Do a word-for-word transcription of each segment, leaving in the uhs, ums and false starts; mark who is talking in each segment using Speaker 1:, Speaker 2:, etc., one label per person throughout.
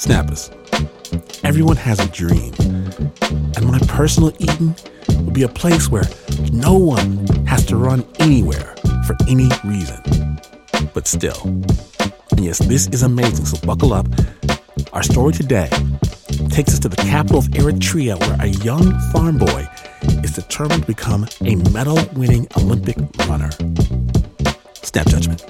Speaker 1: Snappers, everyone has a dream. And my personal Eden would be a place where no one has to run anywhere for any reason. But still, and yes, this is amazing, so buckle up. Our story today takes us to the capital of Eritrea, where a young farm boy is determined to become a medal-winning Olympic runner. Snap Judgment.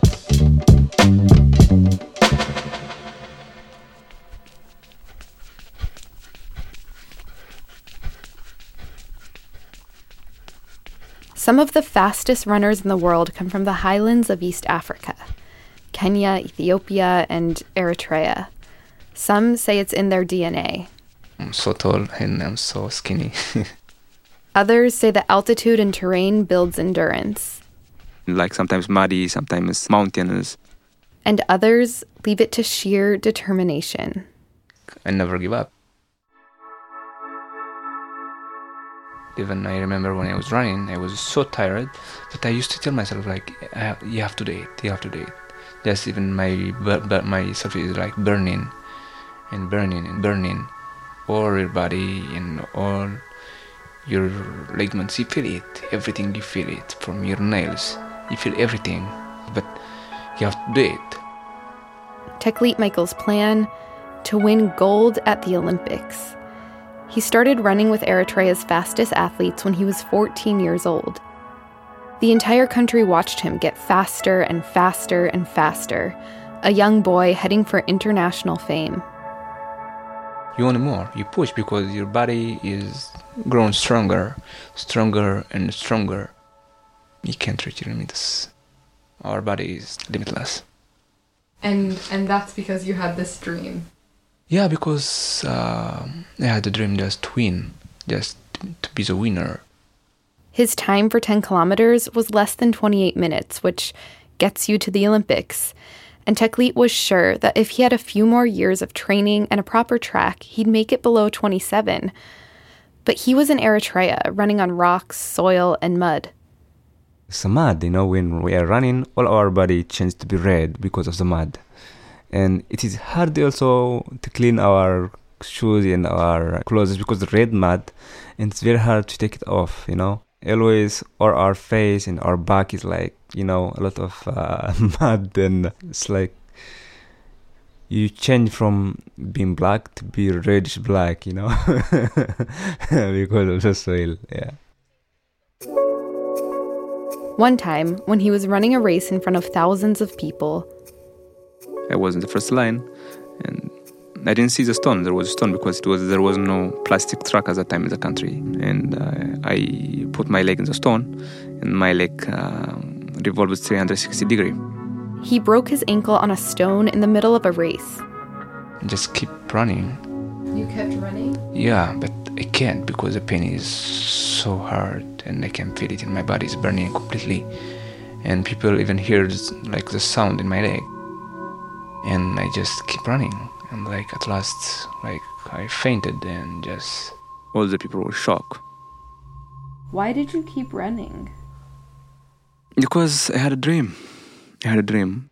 Speaker 2: Some of the fastest runners in the world come from the highlands of East Africa, Kenya, Ethiopia, and Eritrea. Some say it's in their D N A.
Speaker 3: I'm so tall and I'm so skinny.
Speaker 2: Others say the altitude and terrain builds endurance.
Speaker 3: Like sometimes muddy, sometimes mountainous.
Speaker 2: And others leave it to sheer determination.
Speaker 3: I never give up. Even I remember when I was running, I was so tired that I used to tell myself, like, you have to do it, you have to do it. Just even my but my surface is like burning and burning and burning. All your body and all your ligaments, you feel it, everything you feel it, from your nails. You feel everything, but you have to do it.
Speaker 2: Teklit Michael's plan to win gold at the Olympics. He started running with Eritrea's fastest athletes when he was fourteen years old. The entire country watched him get faster and faster and faster, a young boy heading for international fame.
Speaker 3: You want more, you push because your body is growing stronger, stronger and stronger. You can't reach your limits. Our body is limitless.
Speaker 2: And and that's because you had this dream.
Speaker 3: Yeah, because uh, I had a dream just to win, just to be the winner.
Speaker 2: His time for ten kilometers was less than twenty-eight minutes, which gets you to the Olympics. And Teklit was sure that if he had a few more years of training and a proper track, he'd make it below twenty-seven. But he was in Eritrea, running on rocks, soil, and mud.
Speaker 4: It's mud, you know, when we are running, all our body changes to be red because of the mud. And it is hard also to clean our shoes and our clothes because the red mud, and it's very hard to take it off, you know. Always, or our face and our back is like, you know, a lot of uh, mud, and it's like you change from being black to be reddish black, you know, because of the soil, yeah.
Speaker 2: One time, when he was running a race in front of thousands of people,
Speaker 3: I was in the first line, and I didn't see the stone. There was a stone because it was there was no plastic truck at that time in the country. And uh, I put my leg in the stone, and my leg uh, revolved three hundred sixty degrees.
Speaker 2: He broke his ankle on a stone in the middle of a race.
Speaker 3: Just keep running.
Speaker 2: You kept running?
Speaker 3: Yeah, but I can't because the pain is so hard, and I can feel it in my body. It's burning completely. And people even hear like the sound in my leg. And I just keep running. And like at last, like I fainted, and just all the people were shocked.
Speaker 2: Why did you keep running?
Speaker 3: Because I had a dream. I had a dream.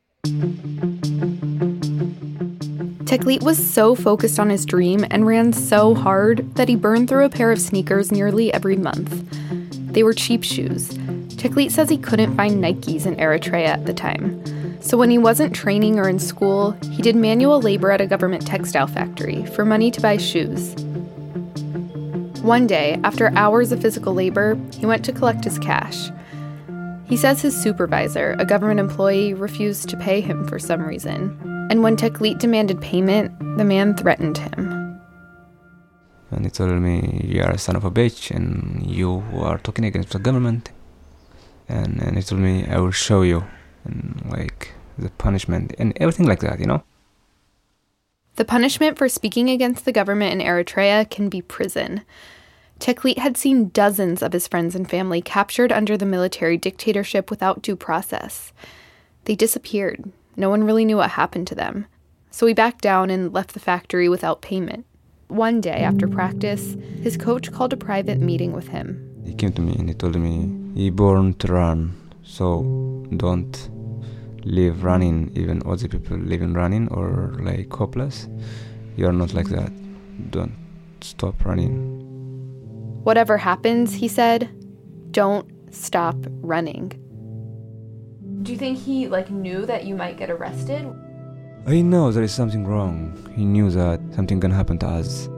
Speaker 2: Teklit was so focused on his dream and ran so hard that he burned through a pair of sneakers nearly every month. They were cheap shoes. Teklit says he couldn't find Nikes in Eritrea at the time. So when he wasn't training or in school, he did manual labor at a government textile factory for money to buy shoes. One day, after hours of physical labor, he went to collect his cash. He says his supervisor, a government employee, refused to pay him for some reason. And when Teklit demanded payment, the man threatened him.
Speaker 4: And he told me, you are a son of a bitch, and you are talking against the government. And, and he told me, I will show you. And like the punishment and everything like that, you know?
Speaker 2: The punishment for speaking against the government in Eritrea can be prison. Teklit had seen dozens of his friends and family captured under the military dictatorship without due process. They disappeared. No one really knew what happened to them. So he backed down and left the factory without payment. One day after practice, his coach called a private meeting with him.
Speaker 4: He came to me and he told me, you're born to run, so don't live running, even other people living running or like hopeless. You're not like that. Don't stop running.
Speaker 2: Whatever happens, he said, don't stop running. Do you think he like knew that you might get arrested?
Speaker 4: I know there is something wrong. He knew that something can happen to us.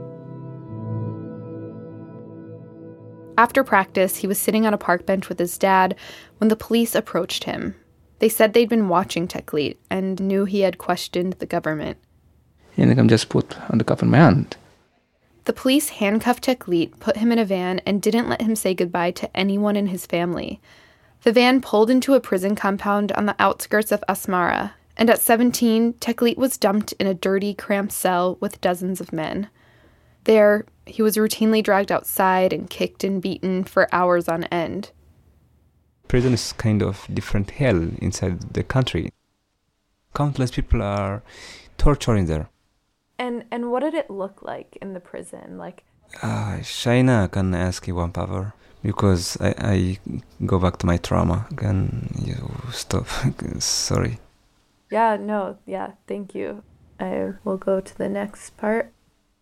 Speaker 2: After practice, he was sitting on a park bench with his dad when the police approached him. They said they'd been watching Teklit and knew he had questioned the government.
Speaker 3: And I'm just put on the cuff in my hand.
Speaker 2: The police handcuffed Teklit, put him in a van, and didn't let him say goodbye to anyone in his family. The van pulled into a prison compound on the outskirts of Asmara, and at seventeen, Teklit was dumped in a dirty, cramped cell with dozens of men. There, he was routinely dragged outside and kicked and beaten for hours on end.
Speaker 4: Prison is kind of different hell inside the country. Countless people are torturing there.
Speaker 2: And and what did it look like in the prison? Like,
Speaker 4: uh, Shaina, can I ask you one favor? Because I, I go back to my trauma. Can you stop? Sorry.
Speaker 2: Yeah, no, yeah, thank you. I will go to the next part.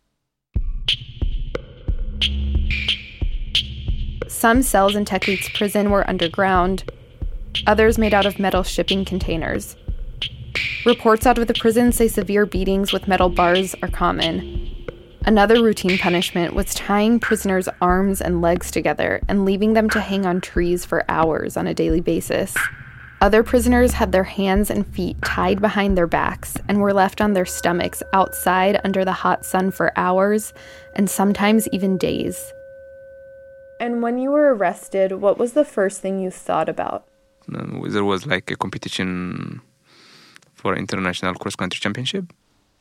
Speaker 2: Some cells in Teklit's prison were underground, others made out of metal shipping containers. Reports out of the prison say severe beatings with metal bars are common. Another routine punishment was tying prisoners' arms and legs together and leaving them to hang on trees for hours on a daily basis. Other prisoners had their hands and feet tied behind their backs and were left on their stomachs outside under the hot sun for hours and sometimes even days. And when you were arrested, what was the first thing you thought about?
Speaker 3: Um, there was like a competition for international cross-country championship.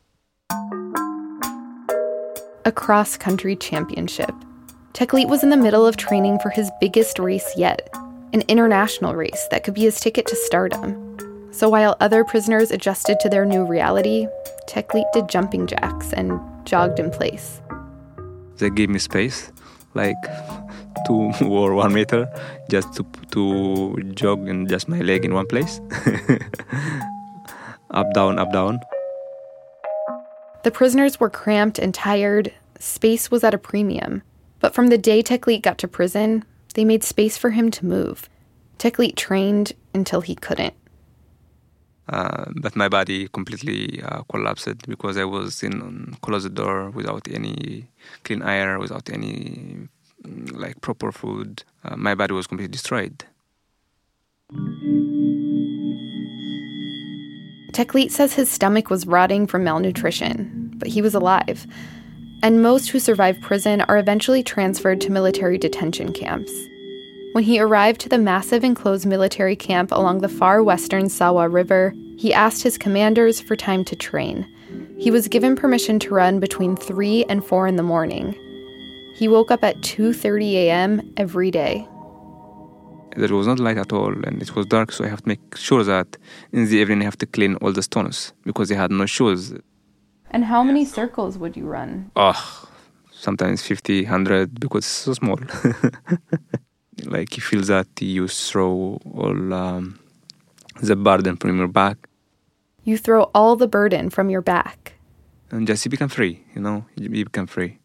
Speaker 2: A cross-country championship. Teklit was in the middle of training for his biggest race yet, an international race that could be his ticket to stardom. So while other prisoners adjusted to their new reality, Teklit did jumping jacks and jogged in place.
Speaker 3: They gave me space, like two or one meter, just to to jog and just my leg in one place. Up, down, up, down.
Speaker 2: The prisoners were cramped and tired. Space was at a premium. But from the day Teklit got to prison, they made space for him to move. Teklit trained until he couldn't.
Speaker 3: Uh, but my body completely uh, collapsed because I was in um, closed door without any clean air, without any like proper food. Uh, my body was completely destroyed.
Speaker 2: Teklit says his stomach was rotting from malnutrition, but he was alive. And most who survive prison are eventually transferred to military detention camps. When he arrived to the massive enclosed military camp along the far western Sawa River, he asked his commanders for time to train. He was given permission to run between three and four in the morning. He woke up at two thirty a.m. every day.
Speaker 3: There was not light at all, and it was dark, so I have to make sure that in the evening I have to clean all the stones, because they had no shoes.
Speaker 2: And how many circles would you run?
Speaker 3: Oh, sometimes fifty, one hundred, because it's so small. Like you feel that you throw all um, the burden from your back.
Speaker 2: You throw all the burden from your back.
Speaker 3: And just you become free, you know, you become free.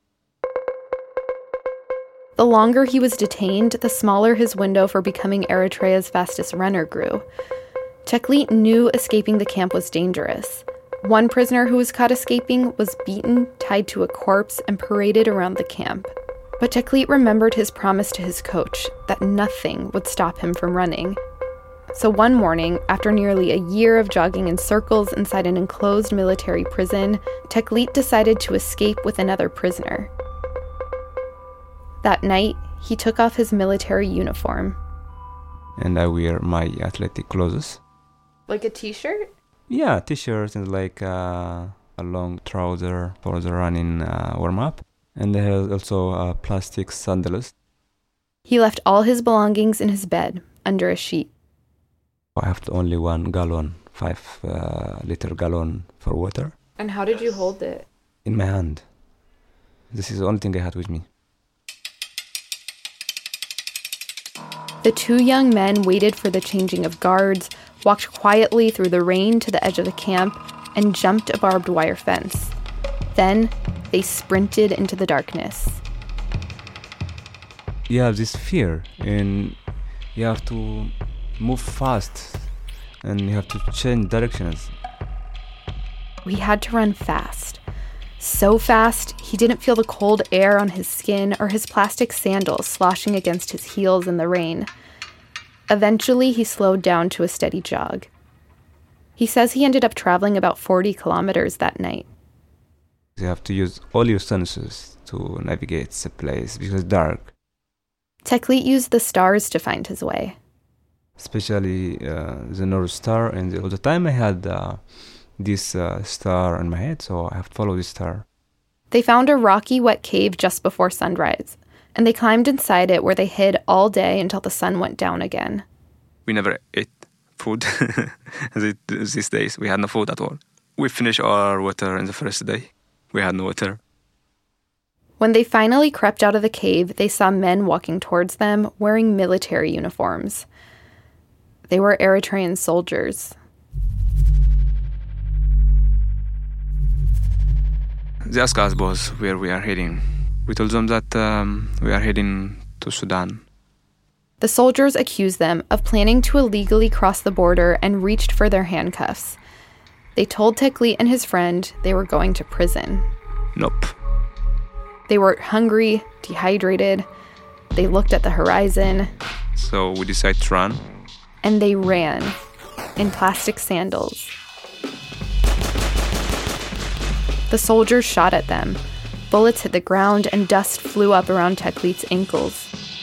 Speaker 2: The longer he was detained, the smaller his window for becoming Eritrea's fastest runner grew. Teklit knew escaping the camp was dangerous. One prisoner who was caught escaping was beaten, tied to a corpse, and paraded around the camp. But Teklit remembered his promise to his coach that nothing would stop him from running. So one morning, after nearly a year of jogging in circles inside an enclosed military prison, Teklit decided to escape with another prisoner. That night, he took off his military uniform.
Speaker 4: And I wear my athletic clothes.
Speaker 2: Like a t-shirt?
Speaker 4: Yeah, t-shirt and like uh, a long trouser for the running uh, warm-up. And I have also uh, plastic sandals.
Speaker 2: He left all his belongings in his bed, under a sheet.
Speaker 4: I have only one gallon, five uh, liter gallon for water.
Speaker 2: And how did you hold it?
Speaker 4: In my hand. This is the only thing I had with me.
Speaker 2: The two young men waited for the changing of guards, walked quietly through the rain to the edge of the camp, and jumped a barbed wire fence. Then they sprinted into the darkness.
Speaker 4: You have this fear, and you have to move fast, and you have to change directions.
Speaker 2: We had to run fast. So fast, he didn't feel the cold air on his skin or his plastic sandals sloshing against his heels in the rain. Eventually, he slowed down to a steady jog. He says he ended up traveling about forty kilometers that night.
Speaker 4: You have to use all your senses to navigate the place because it's dark.
Speaker 2: Teklit used the stars to find his way.
Speaker 4: Especially uh, the North Star, and all the time I had uh, this uh, star in my head, so I have to follow this star.
Speaker 2: They found a rocky, wet cave just before sunrise, and they climbed inside it where they hid all day until the sun went down again.
Speaker 3: We never ate food these days. We had no food at all. We finished our water in the first day. We had no water.
Speaker 2: When they finally crept out of the cave, they saw men walking towards them wearing military uniforms. They were Eritrean soldiers.
Speaker 3: They asked us both where we are heading. We told them that um, we are heading to Sudan.
Speaker 2: The soldiers accused them of planning to illegally cross the border and reached for their handcuffs. They told Teklit and his friend they were going to prison.
Speaker 3: Nope.
Speaker 2: They were hungry, dehydrated. They looked at the horizon.
Speaker 3: So we decided to run.
Speaker 2: And they ran in plastic sandals. The soldiers shot at them. Bullets hit the ground and dust flew up around Teklit's ankles.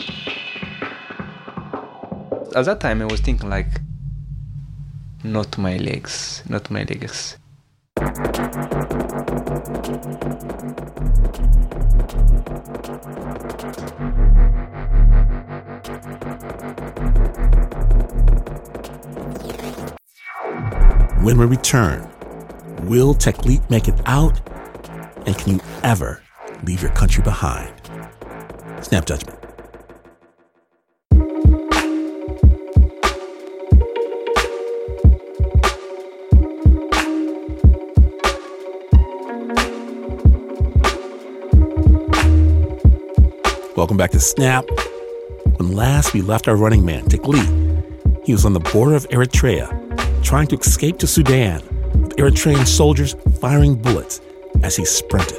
Speaker 3: At that time, I was thinking like, not my legs, not my legs.
Speaker 1: When we return, will Teklit make it out? And can you ever leave your country behind? Snap Judgment. Welcome back to Snap. When last we left our running man, Teklit, he was on the border of Eritrea, trying to escape to Sudan, with Eritrean soldiers firing bullets as he sprinted.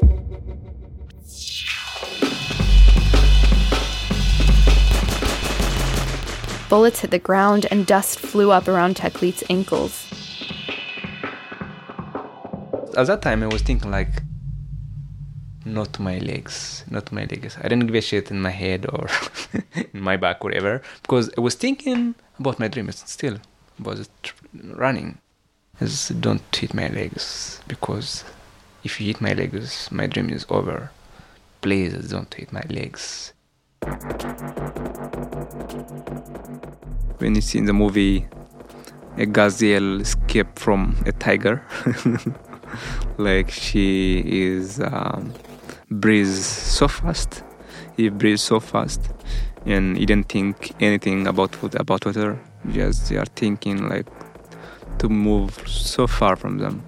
Speaker 2: Bullets hit the ground and dust flew up around Teklit's ankles.
Speaker 3: At that time, I was thinking like, not my legs, not my legs. I didn't give a shit in my head or in my back, whatever, because I was thinking about my dream still, about it running. I just don't hit my legs, because if you hit my legs, my dream is over. Please don't hit my legs. When you see in the movie a gazelle escape from a tiger, like she is um, breathes so fast, he breathes so fast, and he didn't think anything about food, about water. Just they are thinking like to move so far from them.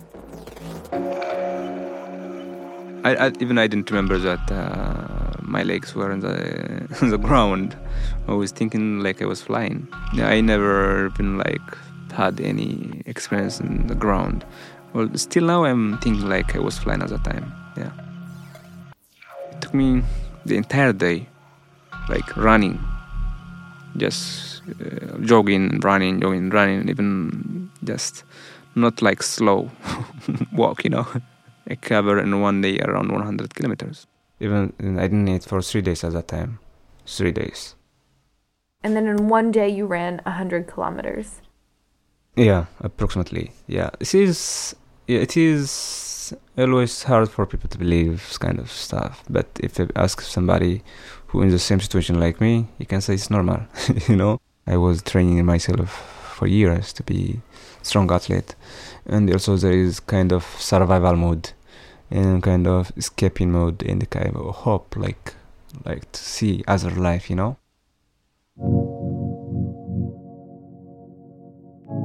Speaker 3: I, I even I didn't remember that uh, my legs were in the in the ground. I was thinking like I was flying. Yeah, I never even like had any experience in the ground. Well, still now I'm thinking like I was flying at that time. Yeah. It took me the entire day, like running, just uh, jogging, running, jogging, running, even just not like slow walk, you know. I covered in one day around one hundred kilometers.
Speaker 4: Even I didn't eat for three days at that time. Three days.
Speaker 2: And then in one day you ran one hundred kilometers.
Speaker 4: Yeah, approximately. Yeah, it is. It is always hard for people to believe this kind of stuff. But if you ask somebody who in the same situation like me, you can say it's normal. You know, I was training myself for years to be strong athlete, and also there is kind of survival mode and kind of escaping mode and kind of hope, like like to see other life, you know.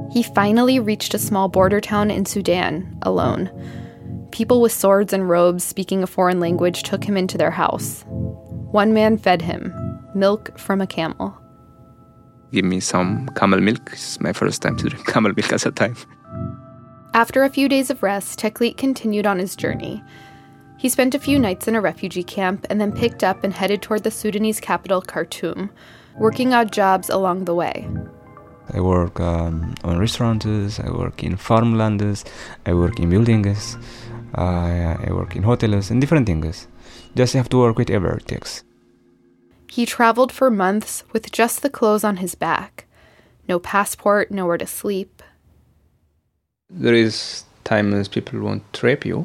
Speaker 2: He finally reached a small border town in Sudan, alone. People with swords and robes speaking a foreign language took him into their house. One man fed him, milk from a camel.
Speaker 3: Give me some camel milk. It's my first time to drink camel milk at a time.
Speaker 2: After a few days of rest, Teklit continued on his journey. He spent a few nights in a refugee camp and then picked up and headed toward the Sudanese capital, Khartoum, working odd jobs along the way.
Speaker 4: I work um, on restaurants, I work in farmlands, I work in buildings, uh, I work in hotels and different things. Just have to work with whatever it takes.
Speaker 2: He traveled for months with just the clothes on his back. No passport, nowhere to sleep.
Speaker 3: There is times people won't rape you.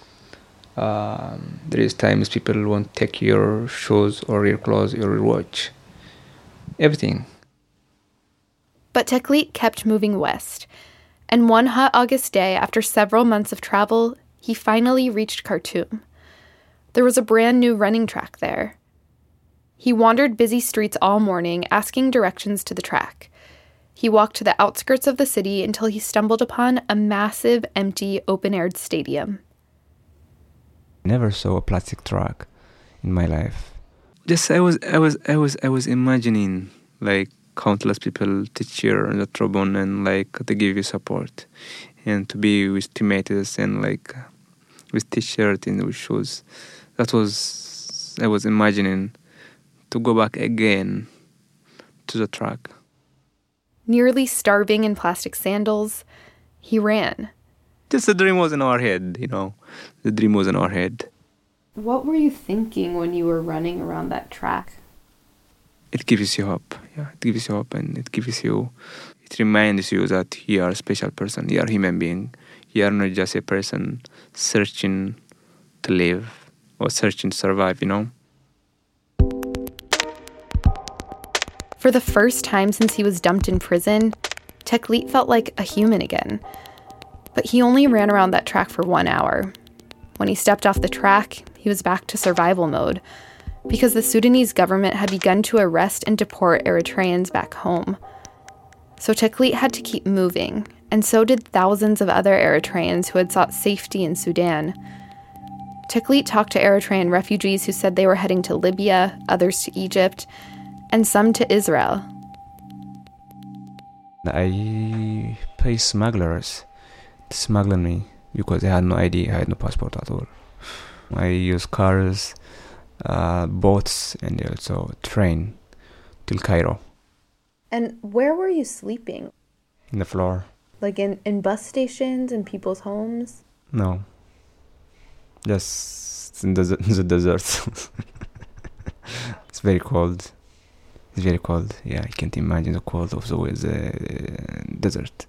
Speaker 3: Um, there is times people won't take your shoes or your clothes or your watch. Everything.
Speaker 2: But Teklit kept moving west. And one hot August day, after several months of travel, he finally reached Khartoum. There was a brand new running track there. He wandered busy streets all morning, asking directions to the track. He walked to the outskirts of the city until he stumbled upon a massive, empty, open-aired stadium.
Speaker 4: Never saw a plastic track in my life.
Speaker 3: Just I was, I was, I was, I was imagining like countless people to cheer on the trombone and like to give you support, and to be with teammates and like with t-shirt and with shoes. That was I was imagining. To go back again to the track.
Speaker 2: Nearly starving in plastic sandals, he ran.
Speaker 3: Just the dream was in our head, you know. The dream was in our head.
Speaker 2: What were you thinking when you were running around that track?
Speaker 3: It gives you hope. Yeah, it gives you hope, and it gives you, it reminds you that you are a special person. You are a human being. You are not just a person searching to live or searching to survive, you know.
Speaker 2: For the first time since he was dumped in prison, Teklit felt like a human again. But he only ran around that track for one hour. When he stepped off the track, he was back to survival mode, because the Sudanese government had begun to arrest and deport Eritreans back home. So Teklit had to keep moving, and so did thousands of other Eritreans who had sought safety in Sudan. Teklit talked to Eritrean refugees who said they were heading to Libya, others to Egypt, and some to Israel.
Speaker 4: I pay smugglers to smuggle me because I had no I D, I had no passport at all. I use cars, uh, boats, and also train till Cairo.
Speaker 2: And where were you sleeping?
Speaker 4: In the floor.
Speaker 2: Like in, in bus stations and people's homes?
Speaker 4: No. Just in the, in the desert. It's very cold. It's very cold. Yeah, I can't imagine the cold of the, the desert.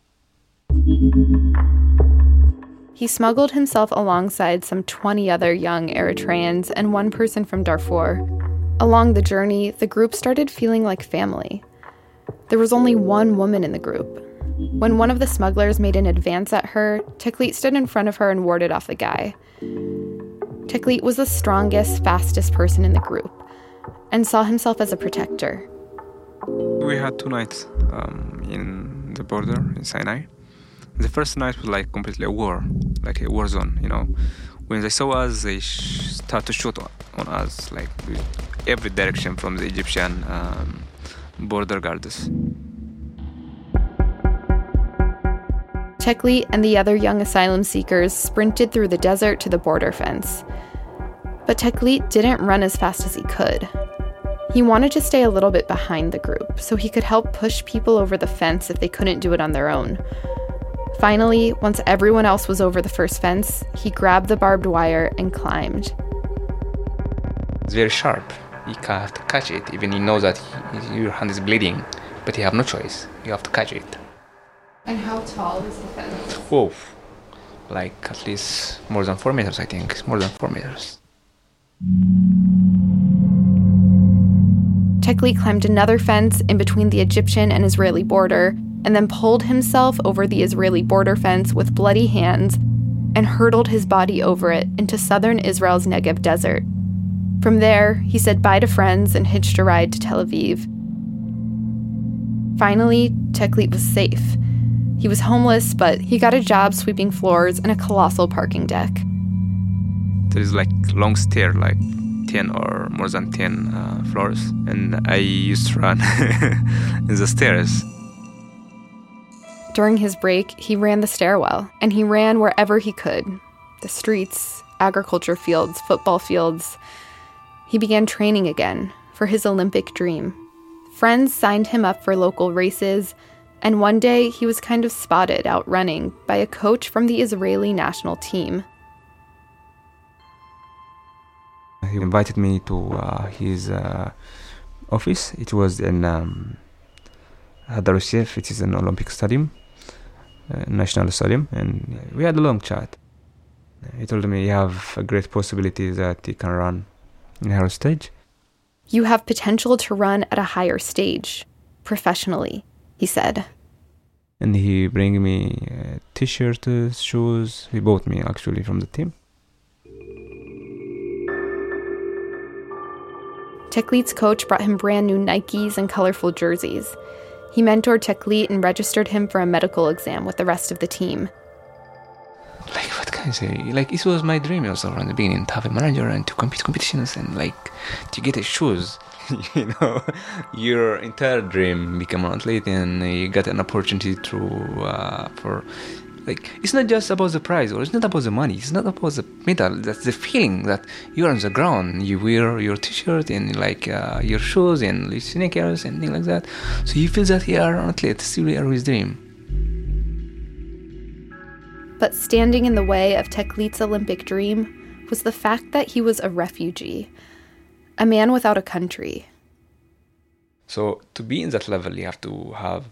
Speaker 2: He smuggled himself alongside some twenty other young Eritreans and one person from Darfur. Along the journey, the group started feeling like family. There was only one woman in the group. When one of the smugglers made an advance at her, Teklit stood in front of her and warded off the guy. Teklit was the strongest, fastest person in the group, and saw himself as a protector.
Speaker 3: We had two nights um, in the border in Sinai. The first night was like completely a war, like a war zone, you know. When they saw us, they sh- started to shoot on us, like with every direction from the Egyptian um, border guards.
Speaker 2: Teklit and the other young asylum seekers sprinted through the desert to the border fence. But Teklit didn't run as fast as he could. He wanted to stay a little bit behind the group so he could help push people over the fence if they couldn't do it on their own. Finally, once everyone else was over the first fence, he grabbed the barbed wire and climbed.
Speaker 3: It's very sharp. You have to catch it, even you know that he, your hand is bleeding, but you have no choice. You have to catch it.
Speaker 2: And how tall is the fence?
Speaker 3: Whoa. Like at least more than four meters, I think. It's more than four meters.
Speaker 2: Teklit climbed another fence in between the Egyptian and Israeli border, and then pulled himself over the Israeli border fence with bloody hands and hurtled his body over it into southern Israel's Negev desert. From there, he said bye to friends and hitched a ride to Tel Aviv. Finally, Teklit was safe. He was homeless, but he got a job sweeping floors in a colossal parking deck.
Speaker 4: There is like long stair, like ten or more than ten uh, floors, and I used to run in the stairs.
Speaker 2: During his break, he ran the stairwell, and he ran wherever he could. The streets, agriculture fields, football fields. He began training again for his Olympic dream. Friends signed him up for local races, and one day he was kind of spotted out running by a coach from the Israeli national team.
Speaker 4: He invited me to uh, his uh, office. It was in um, Hadar Yosef, it is an Olympic stadium, uh, national stadium, and we had a long chat. He told me you have a great possibility that you can run in a higher stage.
Speaker 2: You have potential to run at a higher stage, professionally, he said.
Speaker 4: And he bring me a t-shirt, uh, shoes. He bought me actually from the team.
Speaker 2: Tekleet's coach brought him brand new Nikes and colorful jerseys. He mentored Tekleet and registered him for a medical exam with the rest of the team.
Speaker 3: Like, what can I say? Like, it was my dream also from the beginning to have a manager and to compete competitions and, like, to get a shoes.
Speaker 4: You know, your entire dream become an athlete, and you got an opportunity to, uh, for, like, it's not just about the prize, or it's not about the money, it's not about the medal. That's the feeling that you're on the ground, you wear your t-shirt and, like, uh, your shoes and sneakers and things like that. So you feel that you are an athlete, still you are his dream.
Speaker 2: But standing in the way of Tekleet's Olympic dream was the fact that he was a refugee, a man without a country.
Speaker 4: So to be in that level, you have to have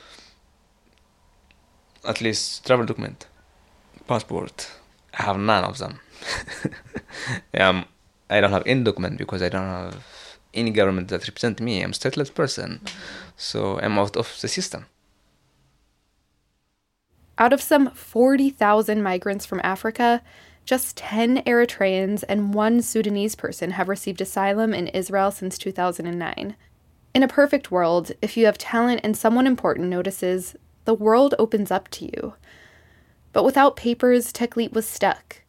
Speaker 4: at least travel document, passport. I have none of them. um, I don't have any document because I don't have any government that represents me. I'm a stateless person, so I'm out of the system.
Speaker 2: Out of some forty thousand migrants from Africa, just ten Eritreans and one Sudanese person have received asylum in Israel since two thousand nine. In a perfect world, if you have talent and someone important notices, the world opens up to you. But without papers, Tekleet was stuck.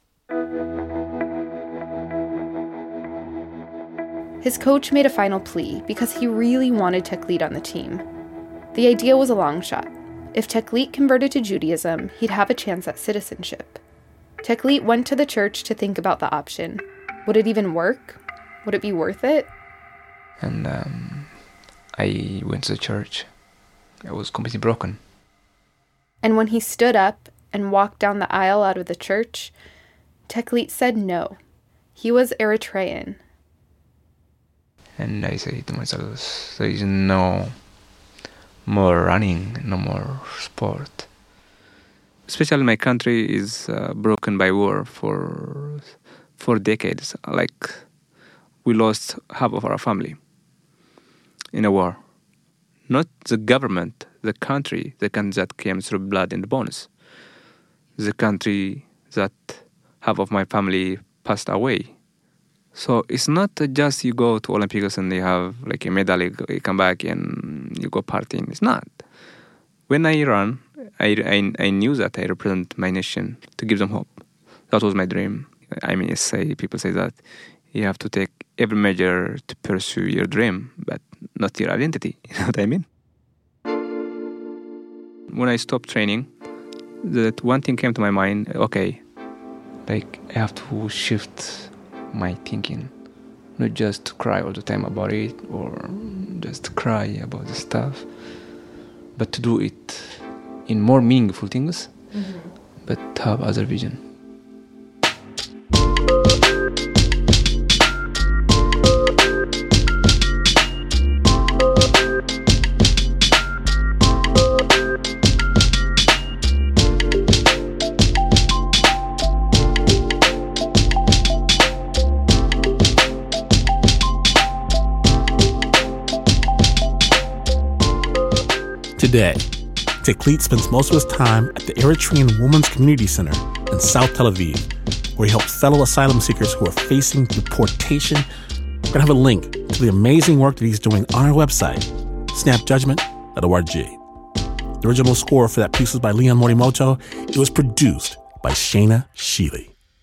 Speaker 2: His coach made a final plea because he really wanted Tekleet on the team. The idea was a long shot. If Tekleet converted to Judaism, he'd have a chance at citizenship. Tekleet went to the church to think about the option. Would it even work? Would it be worth it?
Speaker 3: And um, I went to the church. I was completely broken.
Speaker 2: And when he stood up and walked down the aisle out of the church, Tekleet said no. He was Eritrean.
Speaker 3: And I said to myself, there is no more running, no more sport.
Speaker 4: Especially my country is uh, broken by war for four decades. Like, we lost half of our family in a war. Not the government, the country, the country that came through blood and bones. The country that half of my family passed away. So it's not just you go to Olympics and you have like a medal, you come back and you go partying. It's not. When I run, I, I, I knew that I represent my nation to give them hope. That was my dream. I mean, say people say that you have to take every measure to pursue your dream, but not your identity. You know what I mean? When I stopped training, that one thing came to my mind. Okay,
Speaker 3: like I have to shift my thinking, not just to cry all the time about it or just cry about the stuff, but to do it in more meaningful things, mm-hmm. but have other vision.
Speaker 1: Today, Tekleet spends most of his time at the Eritrean Women's Community Center in South Tel Aviv, where he helps fellow asylum seekers who are facing deportation. We're going to have a link to the amazing work that he's doing on our website, snap judgment dot org. The original score for that piece was by Leon Morimoto. It was produced by Shaina Shealy.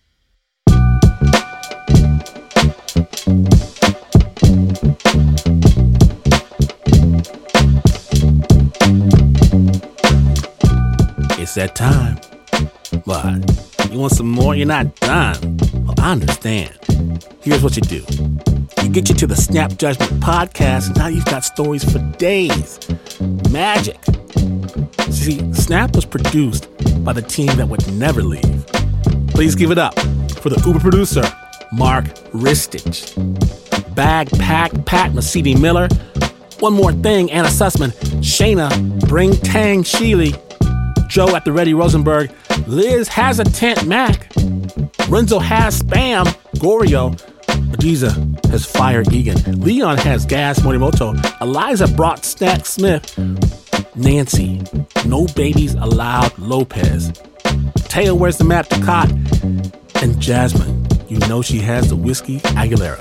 Speaker 1: It's that time. What? You want some more? You're not done. Well, I understand. Here's what you do. You get you to the Snap Judgment podcast, and now you've got stories for days. Magic. See, Snap was produced by the team that would never leave. Please give it up for the Uber producer, Mark Ristich. Bag Pack Pat Mesiti Miller. One More Thing, Anna Sussman. Shayna Bring Tang Shealy. Joe at the Ready Rosenberg. Liz has a tent Mac. Renzo has Spam Gorio. Adiza has Fire Egan. Leon has Gas Morimoto. Eliza brought Snack Smith. Nancy, No Babies Allowed Lopez. Taya Wears the Map Ducat. And Jasmine, you know she has the Whiskey Aguilera.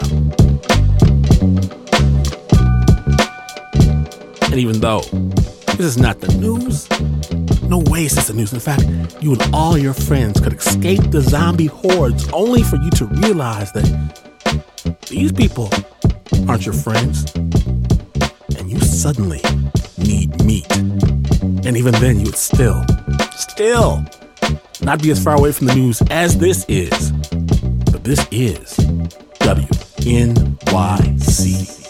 Speaker 1: And even though this is not the news, no way is this the news. In fact, you and all your friends could escape the zombie hordes only for you to realize that these people aren't your friends. And you suddenly need meat. And even then, you would still, still not be as far away from the news as this is. But this is W N Y C.